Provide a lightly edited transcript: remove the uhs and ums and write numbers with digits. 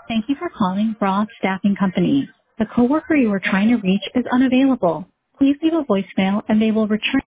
Thank you for calling Broad Staffing Company. The coworker you are trying to reach is unavailable. Please leave a voicemail and they will return.